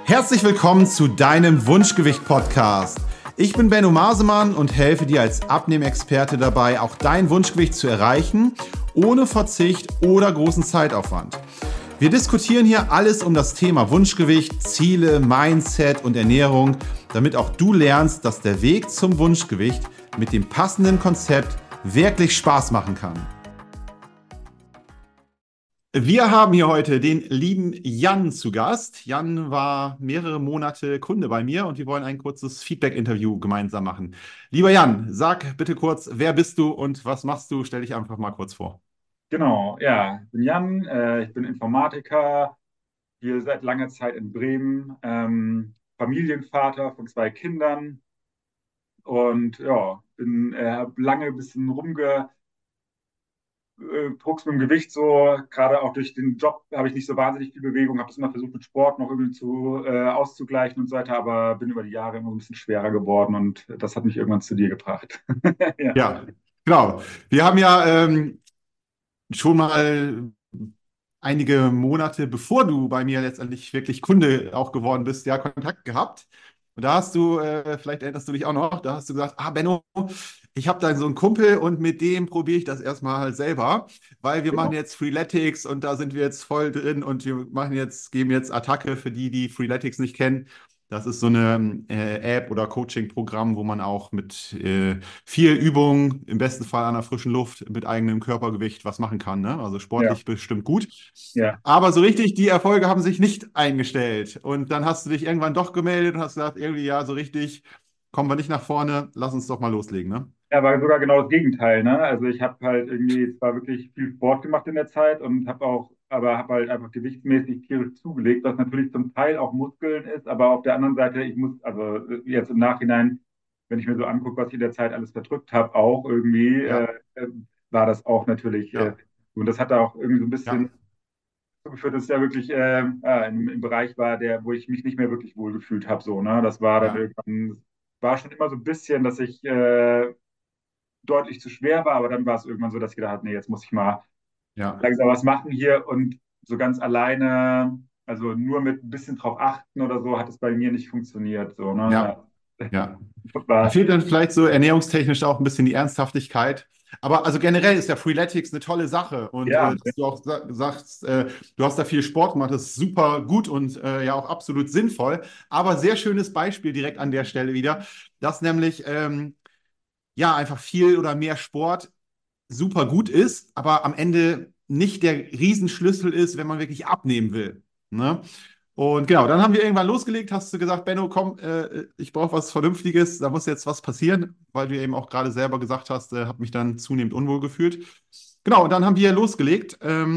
Herzlich willkommen zu deinem Wunschgewicht-Podcast. Ich bin Benno Masemann und helfe dir als Abnehmexperte dabei, auch dein Wunschgewicht zu erreichen, ohne Verzicht oder großen Zeitaufwand. Wir diskutieren hier alles um das Thema Wunschgewicht, Ziele, Mindset und Ernährung, damit auch du lernst, dass der Weg zum Wunschgewicht mit dem passenden Konzept wirklich Spaß machen kann. Wir haben hier heute den lieben Jan zu Gast. Jan war mehrere Monate Kunde bei mir und wir wollen ein kurzes Feedback-Interview gemeinsam machen. Lieber Jan, sag bitte kurz, wer bist du und was machst du? Stell dich einfach mal kurz vor. Genau, ja, ich bin Jan, ich bin Informatiker, hier seit langer Zeit in Bremen, Familienvater von 2 Kindern und ja, hab lange ein bisschen rumgedruckst mit dem Gewicht so, gerade auch durch den Job habe ich nicht so wahnsinnig viel Bewegung, habe das immer versucht mit Sport noch irgendwie auszugleichen und so weiter, aber bin über die Jahre immer so ein bisschen schwerer geworden und das hat mich irgendwann zu dir gebracht. Ja, Ja, genau. Wir haben ja schon mal einige Monate, bevor du bei mir letztendlich wirklich Kunde auch geworden bist, ja, Kontakt gehabt. Und da hast du, vielleicht erinnerst du dich auch noch, da hast du gesagt, Benno, ich habe da so einen Kumpel und mit dem probiere ich das erstmal halt selber, weil wir machen genau. jetzt Freeletics und da sind wir jetzt voll drin und geben jetzt Attacke für die, die Freeletics nicht kennen. Das ist so eine App oder Coaching-Programm, wo man auch mit viel Übung, im besten Fall an der frischen Luft, mit eigenem Körpergewicht was machen kann. Ne? Also Ja, sportlich bestimmt gut. ja. Aber so richtig, die Erfolge haben sich nicht eingestellt. Und dann hast du dich irgendwann doch gemeldet und hast gesagt, irgendwie, ja, so richtig kommen wir nicht nach vorne, lass uns doch mal loslegen, ne? Ja, war sogar genau das Gegenteil, ne? Also ich habe halt irgendwie zwar wirklich viel Sport gemacht in der Zeit und habe halt einfach gewichtsmäßig tierisch zugelegt, was natürlich zum Teil auch Muskeln ist, aber auf der anderen Seite, also jetzt im Nachhinein, wenn ich mir so angucke, was ich in der Zeit alles verdrückt habe, auch irgendwie, Ja, war das auch natürlich, ja, und das hat da auch irgendwie so ein ja, bisschen zugeführt, dass es ja wirklich im Bereich war, wo ich mich nicht mehr wirklich wohl gefühlt habe, so, ne? Das war dann ja, irgendwann, war schon immer so ein bisschen, dass ich deutlich zu schwer war, aber dann war es irgendwann so, dass ich gedacht habe, nee, jetzt muss ich mal ja, langsam was machen hier und so ganz alleine, also nur mit ein bisschen drauf achten oder so, hat es bei mir nicht funktioniert. So, ne? ja, ja. Da War, fehlt dann vielleicht so ernährungstechnisch auch ein bisschen die Ernsthaftigkeit. Aber also generell ist ja Freeletics eine tolle Sache. Und ja, dass du auch sagst, du hast da viel Sport gemacht, das ist super gut und ja auch absolut sinnvoll. Aber sehr schönes Beispiel direkt an der Stelle wieder, dass nämlich ja einfach viel oder mehr Sport super gut ist, aber am Ende nicht der Riesenschlüssel ist, wenn man wirklich abnehmen will. Ne? Und genau, dann haben wir irgendwann losgelegt, hast du gesagt, Benno, komm, ich brauche was Vernünftiges, da muss jetzt was passieren, weil du eben auch gerade selber gesagt hast, habe mich dann zunehmend unwohl gefühlt. Genau, und dann haben wir losgelegt.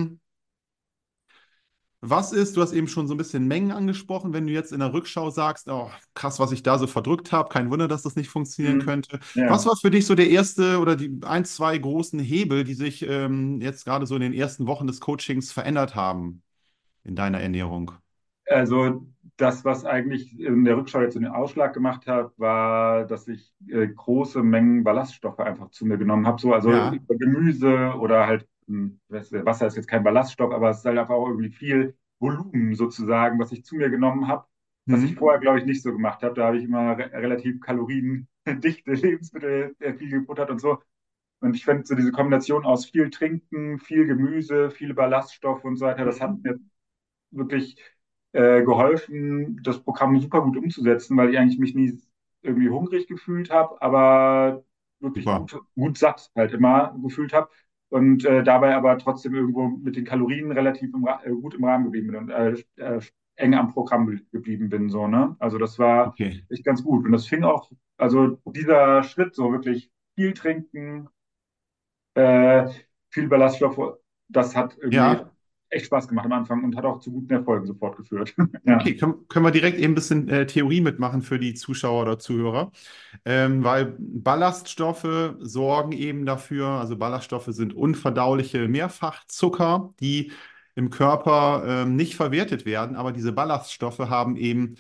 Was ist, du hast eben schon so ein bisschen Mengen angesprochen, wenn du jetzt in der Rückschau sagst, oh, krass, was ich da so verdrückt habe, kein Wunder, dass das nicht funktionieren könnte. Was ja. war für dich so der erste oder die ein, zwei großen Hebel, die sich jetzt gerade so in den ersten Wochen des Coachings verändert haben in deiner Ernährung? Also das, was eigentlich in der Rückschau jetzt den Ausschlag gemacht hat, war, dass ich große Mengen Ballaststoffe einfach zu mir genommen habe. So, also Ja. über Gemüse oder halt, Wasser ist jetzt kein Ballaststoff, aber es ist halt einfach auch irgendwie viel Volumen sozusagen, was ich zu mir genommen habe, was ich Hm. vorher, glaube ich, nicht so gemacht habe. Da habe ich immer relativ kaloriendichte Lebensmittel viel gefuttert und so. Und ich finde so diese Kombination aus viel Trinken, viel Gemüse, viele Ballaststoffe und so weiter, das hat Hm. mir wirklich geholfen, das Programm super gut umzusetzen, weil ich eigentlich mich nie irgendwie hungrig gefühlt habe, aber wirklich Super. gut satt halt immer gefühlt habe und dabei aber trotzdem irgendwo mit den Kalorien relativ gut im Rahmen geblieben bin und eng am Programm geblieben bin. So, ne? Also das war Okay. echt ganz gut. Und das fing auch, also dieser Schritt, so wirklich viel trinken, äh, viel Ballaststoffe, das hat irgendwie Ja. echt Spaß gemacht am Anfang und hat auch zu guten Erfolgen sofort geführt. Ja. Okay, können wir direkt eben ein bisschen Theorie mitmachen für die Zuschauer oder Zuhörer. Weil Ballaststoffe sorgen eben dafür, also Ballaststoffe sind unverdauliche Mehrfachzucker, die im Körper nicht verwertet werden, aber diese Ballaststoffe haben eben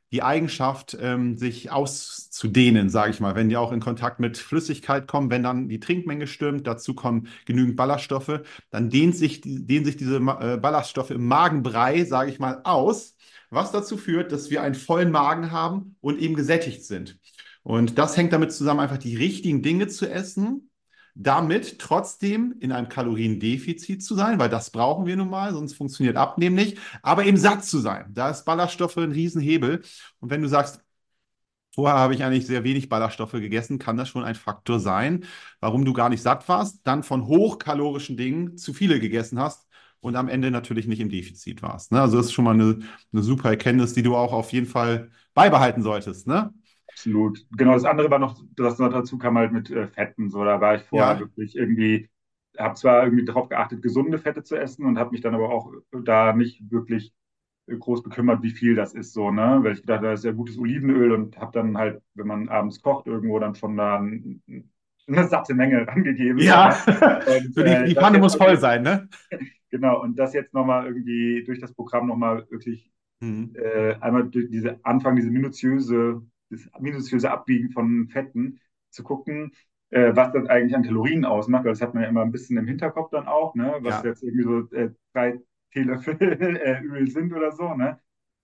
die Eigenschaft, sich auszudehnen, sage ich mal, wenn die auch in Kontakt mit Flüssigkeit kommen, wenn dann die Trinkmenge stimmt, dazu kommen genügend Ballaststoffe, dann dehnen sich diese Ballaststoffe im Magenbrei, sage ich mal, aus, was dazu führt, dass wir einen vollen Magen haben und eben gesättigt sind. Und das hängt damit zusammen, einfach die richtigen Dinge zu essen, damit trotzdem in einem Kaloriendefizit zu sein, weil das brauchen wir nun mal, sonst funktioniert Abnehmen nicht, aber eben satt zu sein. Da ist Ballaststoffe ein Riesenhebel. Und wenn du sagst, vorher habe ich eigentlich sehr wenig Ballaststoffe gegessen, kann das schon ein Faktor sein, warum du gar nicht satt warst, dann von hochkalorischen Dingen zu viele gegessen hast und am Ende natürlich nicht im Defizit warst. Ne? Also das ist schon mal eine super Erkenntnis, die du auch auf jeden Fall beibehalten solltest. Ne? Absolut. Genau, das andere war noch, das noch dazu kam halt mit Fetten. So, da war ich vorher Ja, wirklich irgendwie, habe zwar irgendwie darauf geachtet, gesunde Fette zu essen und habe mich dann aber auch da nicht wirklich groß bekümmert, wie viel das ist, so, ne? Weil ich dachte, das ist ja gutes Olivenöl und habe dann halt, wenn man abends kocht, irgendwo dann schon da eine satte Menge rangegeben, so, ja. ne? Und So die das Pfanne jetzt muss voll wirklich, sein, ne? genau, und das jetzt nochmal irgendwie durch das Programm nochmal wirklich Mhm. einmal durch das minutiöse Abwiegen von Fetten zu gucken, was das eigentlich an Kalorien ausmacht, weil das hat man ja immer ein bisschen im Hinterkopf dann auch, ne? Was Ja, jetzt irgendwie so 3 Teelöffel Öl sind oder so, ne?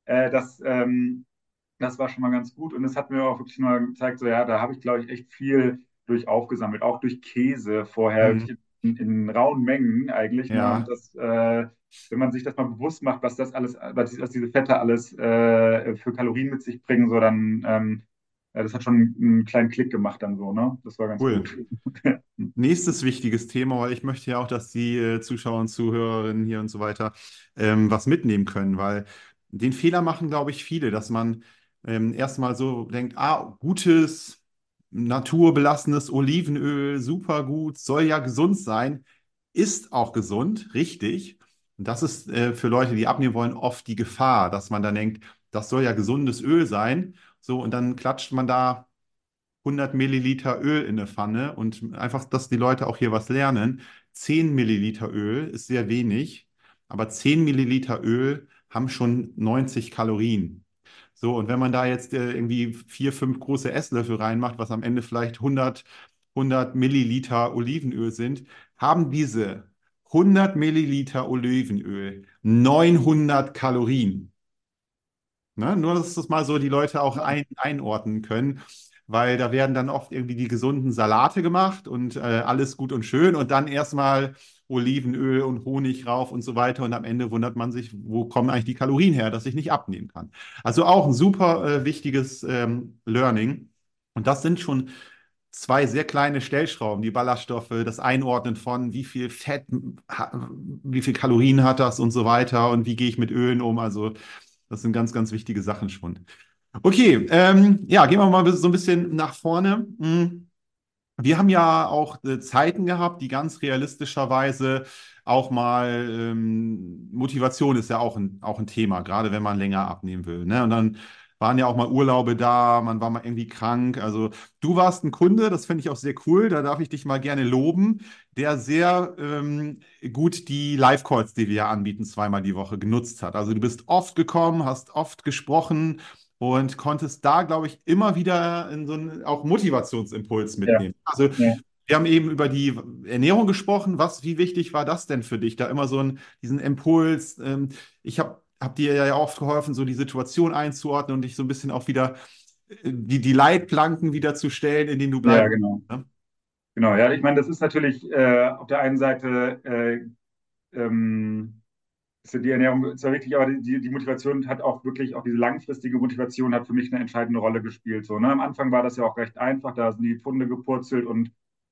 Das war schon mal ganz gut und es hat mir auch wirklich mal gezeigt, so ja, da habe ich, glaube ich, echt viel durch aufgesammelt, auch durch Käse vorher, mhm. wirklich in rauen Mengen eigentlich, ne? Und Ja, das, wenn man sich das mal bewusst macht, was das alles, was diese Fette alles für Kalorien mit sich bringen, so dann, ja, das hat schon einen kleinen Klick gemacht dann so, ne? Das war ganz cool. gut. Nächstes wichtiges Thema, weil ich möchte ja auch, dass die Zuschauer und Zuhörerinnen hier und so weiter was mitnehmen können, weil den Fehler machen, glaube ich, viele, dass man erstmal so denkt, ah, gutes, naturbelassenes Olivenöl, super gut, soll ja gesund sein, ist auch gesund, richtig. Und das ist für Leute, die abnehmen wollen, oft die Gefahr, dass man dann denkt, das soll ja gesundes Öl sein, so und dann klatscht man da 100 Milliliter Öl in eine Pfanne und einfach, dass die Leute auch hier was lernen. 10 Milliliter Öl ist sehr wenig, aber 10 Milliliter Öl haben schon 90 Kalorien. So, und wenn man da jetzt irgendwie 4, 5 große Esslöffel reinmacht, was am Ende vielleicht 100 Milliliter Olivenöl sind, haben diese 100 Milliliter Olivenöl 900 Kalorien. Ne? Nur, dass das mal so die Leute auch einordnen können, weil da werden dann oft irgendwie die gesunden Salate gemacht und alles gut und schön und dann erstmal Olivenöl und Honig rauf und so weiter und am Ende wundert man sich, wo kommen eigentlich die Kalorien her, dass ich nicht abnehmen kann. Also auch ein super wichtiges Learning und das sind schon zwei sehr kleine Stellschrauben, die Ballaststoffe, das Einordnen von wie viel Fett, wie viel Kalorien hat das und so weiter und wie gehe ich mit Ölen um. Also das sind ganz, ganz wichtige Sachen schon. Okay, ja, gehen wir mal so ein bisschen nach vorne. Wir haben ja auch Zeiten gehabt, die ganz realistischerweise auch mal, Motivation ist ja auch ein Thema, gerade wenn man länger abnehmen will. Ne? Und dann waren ja auch mal Urlaube da, man war mal irgendwie krank. Also du warst ein Kunde, das finde ich auch sehr cool, da darf ich dich mal gerne loben, der sehr gut die Live-Calls, die wir ja anbieten, zweimal die Woche genutzt hat. Also du bist oft gekommen, hast oft gesprochen und konntest da, glaube ich, immer wieder in so einen auch Motivationsimpuls Ja, mitnehmen. Also ja. wir haben eben über die Ernährung gesprochen. Wie wichtig war das denn für dich, da immer so diesen Impuls? Ich hab dir ja oft geholfen, so die Situation einzuordnen und dich so ein bisschen auch wieder die Leitplanken wieder zu stellen, in denen du Ja, bleibst. genau. Ne? Genau, ja, ich meine, das ist natürlich auf der einen Seite ist die Ernährung zwar wichtig, aber die Motivation hat auch wirklich, auch diese langfristige Motivation hat für mich eine entscheidende Rolle gespielt. So, ne? Am Anfang war das ja auch recht einfach, da sind die Pfunde gepurzelt und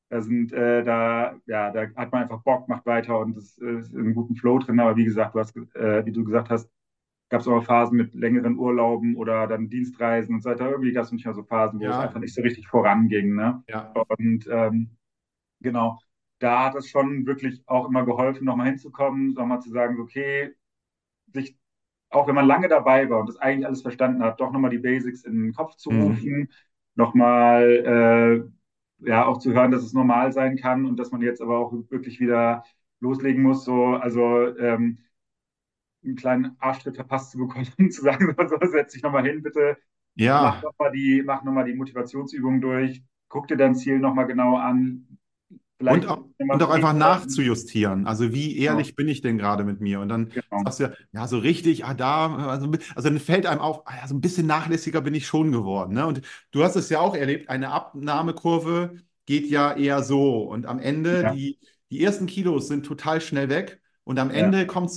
da hat man einfach Bock, macht weiter und es ist einen guten Flow drin. Aber wie gesagt, wie du gesagt hast, gab es auch Phasen mit längeren Urlauben oder dann Dienstreisen und so weiter. Irgendwie gab es manchmal so Phasen, wo es Ja, einfach nicht so richtig voranging. Ne? ja, Und genau, da hat es schon wirklich auch immer geholfen, nochmal hinzukommen, nochmal zu sagen, so, okay, sich, auch wenn man lange dabei war und das eigentlich alles verstanden hat, doch nochmal die Basics in den Kopf zu mhm. rufen, nochmal ja auch zu hören, dass es normal sein kann und dass man jetzt aber auch wirklich wieder loslegen muss, so, also einen kleinen Arschtritt verpasst zu bekommen, zu sagen, so, setz dich nochmal hin, bitte, Ja. Mach noch mal die Motivationsübung durch, guck dir dein Ziel noch mal genau an, Und, vielleicht auch- noch mal und auch einfach Ruhezeiten. nachzujustieren. Also wie Genau, ehrlich bin ich denn gerade mit mir? Und dann genau. sagst du, ja, so richtig, also dann fällt einem auf, ja, so ein bisschen nachlässiger bin ich schon geworden. Ne? Und du hast es ja auch erlebt, eine Abnahmekurve geht ja eher so. Und am Ende, Ja, die ersten Kilos sind total schnell weg. Und am ja, Ende kommt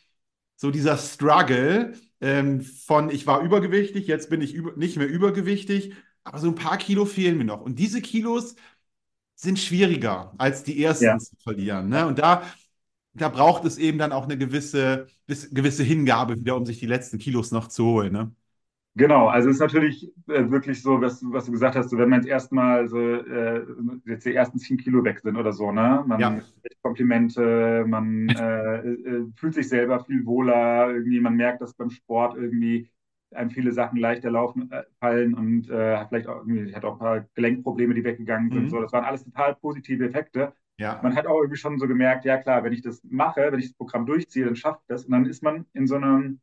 so dieser Struggle von, ich war übergewichtig, jetzt bin ich nicht mehr übergewichtig, aber so ein paar Kilo fehlen mir noch. Und diese Kilos sind schwieriger als die ja. ersten zu verlieren. Ne? Und da braucht es eben dann auch eine gewisse Hingabe wieder, um sich die letzten Kilos noch zu holen. Ne? Genau, also es ist natürlich wirklich so, was du gesagt hast, so wenn man jetzt erstmal so jetzt die ersten 10 Kilo weg sind oder so, ne? Man Ja, kriegt Komplimente, man fühlt sich selber viel wohler, irgendwie, man merkt, dass beim Sport irgendwie einem viele Sachen leichter fallen und vielleicht auch irgendwie, hat auch ein paar Gelenkprobleme, die weggegangen sind. So, mhm. das waren alles total positive Effekte. Ja, Man hat auch irgendwie schon so gemerkt, ja klar, wenn ich das mache, wenn ich das Programm durchziehe, dann schafft das. Und dann ist man in so einem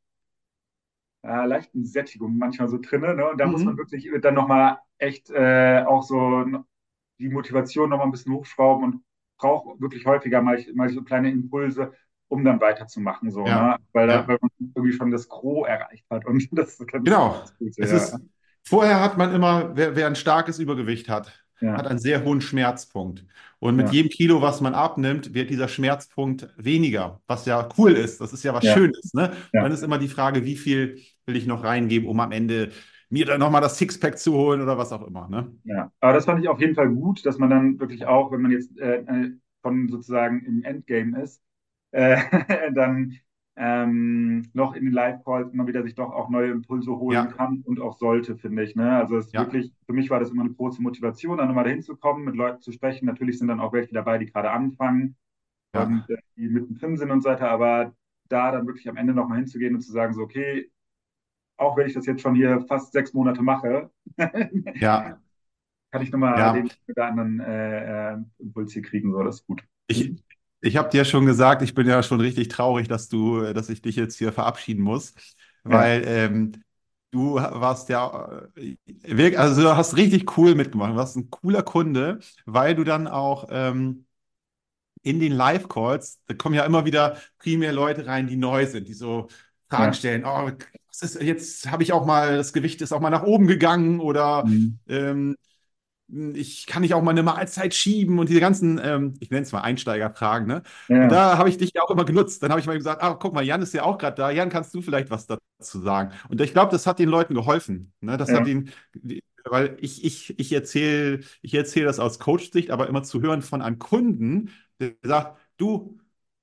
leichten Sättigung manchmal so drin. Ne? Und da muss man mhm. wirklich dann nochmal echt auch so die Motivation nochmal ein bisschen hochschrauben und braucht wirklich häufiger mal so kleine Impulse, um dann weiterzumachen. So, ne? Ja, Weil ja. man irgendwie schon das Gros erreicht hat. Und das ist ganz, Genau. ganz gut. So, Es ja. ist, vorher hat man immer, wer ein starkes Übergewicht hat Ja, einen sehr hohen Schmerzpunkt. Und mit ja, jedem Kilo, was man abnimmt, wird dieser Schmerzpunkt weniger, was ja cool ist. Das ist ja was ja, Schönes, ne? ja, Dann ist immer die Frage, wie viel will ich noch reingeben, um am Ende mir dann nochmal das Sixpack zu holen oder was auch immer, ne? ja. Aber das fand ich auf jeden Fall gut, dass man dann wirklich auch, wenn man jetzt von sozusagen im Endgame ist, äh, dann noch in den Live-Calls immer wieder sich doch auch neue Impulse holen Ja, kann und auch sollte, finde ich. Ne? Also es ist ja, wirklich, für mich war das immer eine große Motivation, dann nochmal dahin zu kommen, mit Leuten zu sprechen. Natürlich sind dann auch welche dabei, die gerade anfangen und ja, die mittendrin sind und so weiter, aber da dann wirklich am Ende nochmal hinzugehen und zu sagen, so, okay, auch wenn ich das jetzt schon hier fast 6 Monate mache, ja, kann ich nochmal ja. den oder anderen Impuls hier kriegen, so, das ist gut. Ich, ich habe dir schon gesagt, ich bin ja schon richtig traurig, dass ich dich jetzt hier verabschieden muss, Ja, weil du warst ja, also du hast richtig cool mitgemacht. Du warst ein cooler Kunde, weil du dann auch in den Live-Calls, da kommen ja immer wieder primär Leute rein, die neu sind, die so Fragen ja, stellen. Oh, jetzt habe ich auch mal, das Gewicht ist auch mal nach oben gegangen oder mhm. ähm, ich kann nicht auch mal eine Mahlzeit schieben und diese ganzen, ich nenne es mal Einsteigerfragen, ne? Und Ja, da habe ich dich ja auch immer genutzt. Dann habe ich mal gesagt, ah, guck mal, Jan ist ja auch gerade da. Jan, kannst du vielleicht was dazu sagen? Und ich glaube, das hat den Leuten geholfen. Ne? Das hat ja, ihnen, weil ich erzähle das aus Coach-Sicht, aber immer zu hören von einem Kunden, der sagt, du,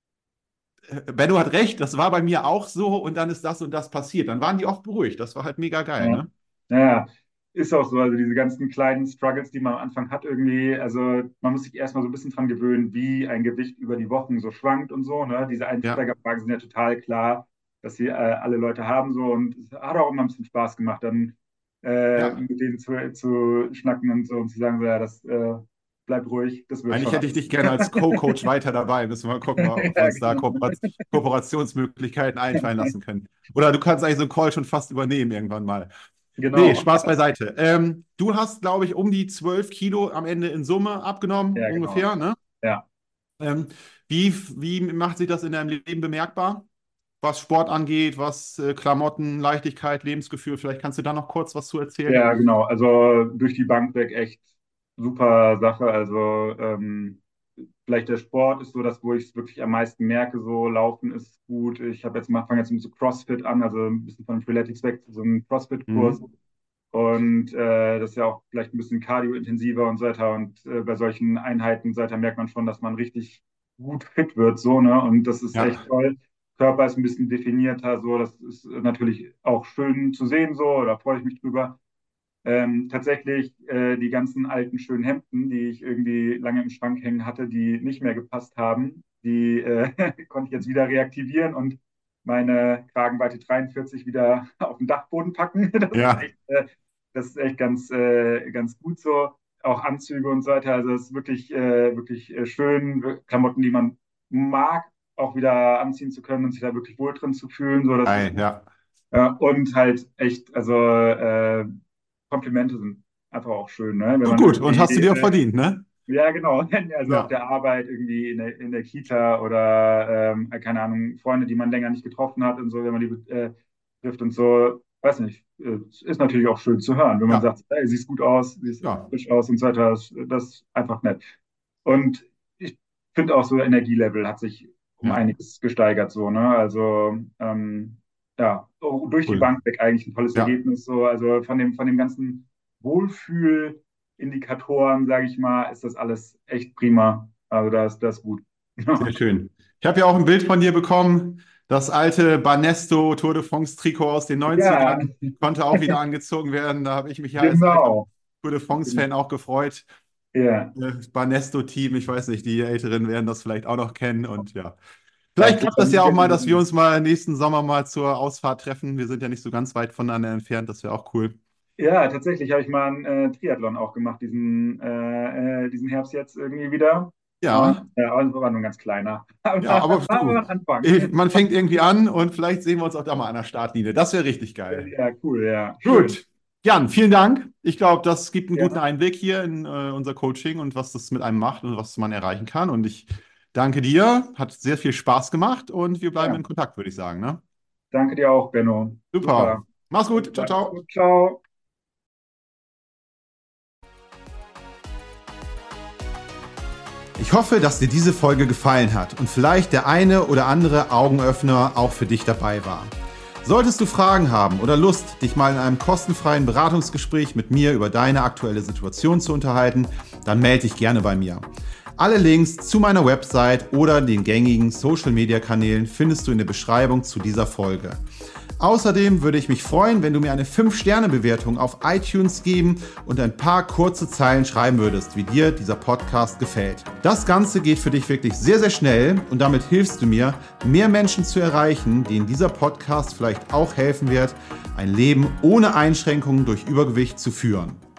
Benno hat recht, das war bei mir auch so und dann ist das und das passiert. Dann waren die auch beruhigt. Das war halt mega geil, ja. ne? Ja, ist auch so. Also diese ganzen kleinen Struggles, die man am Anfang hat, irgendwie, also man muss sich erstmal so ein bisschen dran gewöhnen, wie ein Gewicht über die Wochen so schwankt und so. Ne? Diese Ja, Einsteigerfragen sind ja total klar, dass sie alle Leute haben so und es hat auch immer ein bisschen Spaß gemacht, dann ja. mit denen zu schnacken und so und zu sagen, so, ja, das bleibt ruhig, das wird Eigentlich schon hätte ich alles. dich gerne als Co-Coach weiter dabei. Müssen wir mal gucken, ob wir Ja, uns da genau. Kooperationsmöglichkeiten einfallen lassen können. Oder du kannst eigentlich so einen Call schon fast übernehmen irgendwann mal. Nee, Genau. Spaß beiseite. Du hast, glaube ich, um die 12 Kilo am Ende in Summe abgenommen, Ja, genau. ungefähr, ne? Ja. Ähm, wie macht sich das in deinem Leben bemerkbar? Was Sport angeht, was Klamotten, Leichtigkeit, Lebensgefühl, vielleicht kannst du da noch kurz was zu erzählen? Ja, genau. Also durch die Bank weg echt super Sache. Also vielleicht der Sport ist so das, wo ich es wirklich am meisten merke. So Laufen ist gut. Ich habe jetzt mal fange jetzt mit so CrossFit an, also ein bisschen von Freeletics weg zu so einem CrossFit-Kurs. Mhm. Und das ist ja auch vielleicht ein bisschen cardio-intensiver und so weiter. Und bei solchen Einheiten so weiter merkt man schon, dass man richtig gut fit wird, so, ne? Und das ist echt Ja, toll. Körper ist ein bisschen definierter, so. Das ist natürlich auch schön zu sehen, so. Da freue ich mich drüber. Tatsächlich die ganzen alten schönen Hemden, die ich irgendwie lange im Schrank hängen hatte, die nicht mehr gepasst haben, die konnte ich jetzt wieder reaktivieren und meine Kragenweite 43 wieder auf den Dachboden packen. ja. Das ist echt ganz gut so. Auch Anzüge und so weiter. Also es ist wirklich schön, Klamotten, die man mag, auch wieder anziehen zu können und sich da wirklich wohl drin zu fühlen. So, das ist Ei, gut. ja. Und halt echt, also Komplimente sind einfach auch schön, ne? Wenn Oh, man gut, und hast du irgendwie, dir auch verdient, ne? ja genau, also auf Ja, der Arbeit irgendwie in der Kita oder keine Ahnung, Freunde, die man länger nicht getroffen hat und so, wenn man die trifft und so, weiß nicht, ist natürlich auch schön zu hören, wenn man ja, sagt, hey, siehst gut aus, siehst ja, frisch aus und so weiter, das ist einfach nett. Und ich finde auch so, Energielevel hat sich um ja, einiges gesteigert, so, ne? Also ja, durch die cool. Bank weg eigentlich ein tolles Ja, Ergebnis. So, also von dem ganzen Wohlfühlindikatoren, sage ich mal, ist das alles echt prima. Also das ist gut. sehr schön. Ich habe ja auch ein Bild von dir bekommen. Das alte Banesto Tour de France Trikot aus den Ja, 90ern konnte auch wieder angezogen werden. Da habe ich mich ja als alter genau. Tour de France-Fan auch gefreut. Ja, Banesto-Team, ich weiß nicht, die Älteren werden das vielleicht auch noch kennen. Und ja, ja, vielleicht ich klappt glaube, das ja auch mal, dass wir uns mal nächsten Sommer mal zur Ausfahrt treffen. Wir sind ja nicht so ganz weit voneinander entfernt. Das wäre auch cool. ja, tatsächlich habe ich mal einen Triathlon auch gemacht, diesen Herbst jetzt irgendwie wieder. Und Ja, aber es war nur ein ganz kleiner. ja, Aber aber war du, ein Anfang. man fängt irgendwie an und vielleicht sehen wir uns auch da mal an der Startlinie. Das wäre richtig geil. Ja, cool, ja. Schön. Gut. Jan, vielen Dank. Ich glaube, das gibt einen guten Ja, Einblick hier in unser Coaching und was das mit einem macht und was man erreichen kann. Und ich danke dir. Hat sehr viel Spaß gemacht und wir bleiben ja. in Kontakt, würde ich sagen. Ne? Danke dir auch, Benno. Super. Super. Mach's Alles gut. Ciao, klar. Mach's ciao. gut. Ciao. Ich hoffe, dass dir diese Folge gefallen hat und vielleicht der eine oder andere Augenöffner auch für dich dabei war. Solltest du Fragen haben oder Lust, dich mal in einem kostenfreien Beratungsgespräch mit mir über deine aktuelle Situation zu unterhalten, dann melde dich gerne bei mir. Alle Links zu meiner Website oder den gängigen Social-Media-Kanälen findest du in der Beschreibung zu dieser Folge. Außerdem würde ich mich freuen, wenn du mir eine 5-Sterne-Bewertung auf iTunes geben und ein paar kurze Zeilen schreiben würdest, wie dir dieser Podcast gefällt. Das Ganze geht für dich wirklich sehr, sehr schnell und damit hilfst du mir, mehr Menschen zu erreichen, denen dieser Podcast vielleicht auch helfen wird, ein Leben ohne Einschränkungen durch Übergewicht zu führen.